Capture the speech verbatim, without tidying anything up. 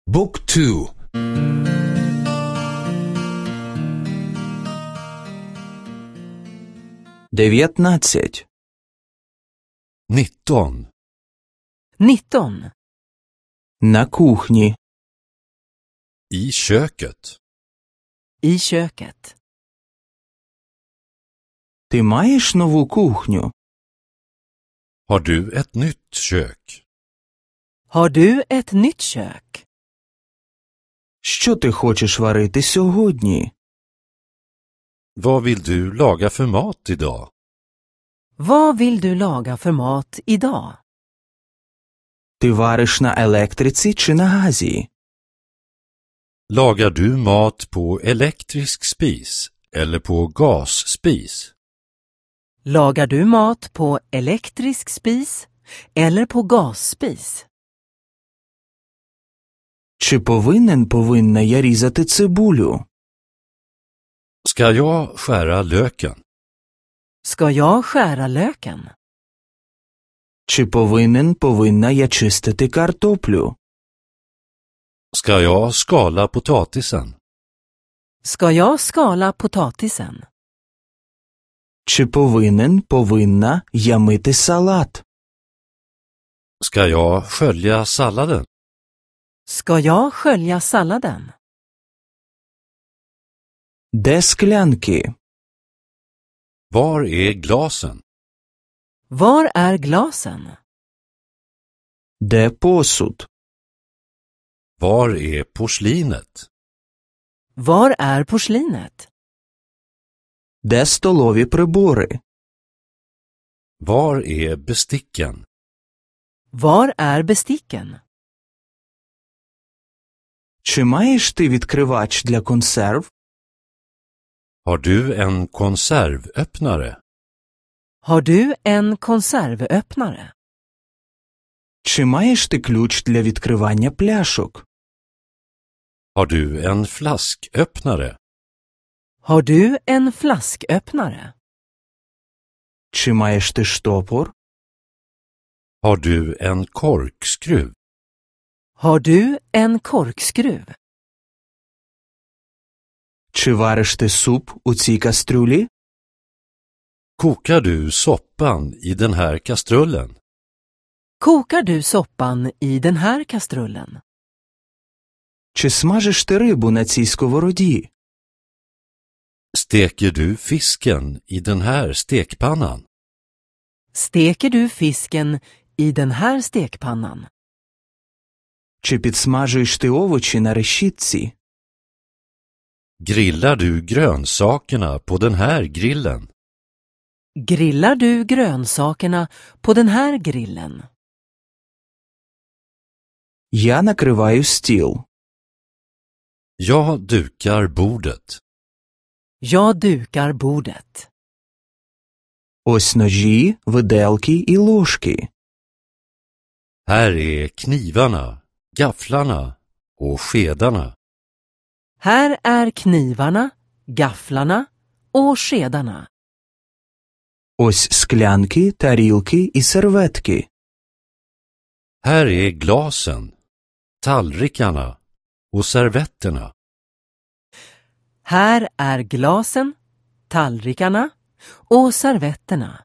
Book two. Дев'ятнадцять. nitton. nitton. На кухні. I köket. I köket. Ти маєш нову кухню? Har du ett nytt kök? Har du ett nytt kök? Що ти хочеш варити сьогодні? Vad vill du laga för mat idag? Vad vill du laga för mat idag? Ти вариш на електриці чи на газі? Lagar du mat på elektrisk spis eller på gasspis? Lagar du mat på elektrisk spis eller på gasspis? Чи повинен повинна я різати цибулю? Ska jag skära löken? Ska jag skära löken? Чи повинен повинна я чистити картоплю? Ska jag skala potatisen? Ska jag skala potatisen? Чи повинен повинна я мити салат? Ska jag skölja salladen? Ska jag skölja salladen? Де склянки? Var är glasen? Var är glasen? Де посуд? Var är porslinet? Var är porslinet? Де столові прибори? Var är besticken? Var är besticken? Чи маєш ти відкривач для консерв? Har du en konservöppnare? Har du en konservöppnare? Чи маєш ти ключ для відкривання пляшок? Har du en flasköppnare? Har du en flasköppnare? Чи маєш ти штопор? Har du en korkskruv? Har du en korkskruv? Чи вариш ти суп у цій кастрюлі? Kokar du soppan i den här kastrullen? Kokar du soppan i den här kastrullen? Чи смажиш ти рибу на цій сковороді? Steker du fisken i den här stekpannan? Steker du fisken i den här stekpannan? Чи підсмажуєш ти овочі на решітці? Grillar du grönsakerna på den här grillen? Grillar du grönsakerna på den här grillen? Я накриваю стіл. Jag dukar bordet. Jag dukar bordet. Ось ножі, виделки і ложки. Här är knivarna, gafflarna och skedarna. Här är knivarna, gafflarna och skedarna. Ось склянки, тарілки і серветки. Här är glasen, tallrikarna och servetterna. Här är glasen, tallrikarna och servetterna.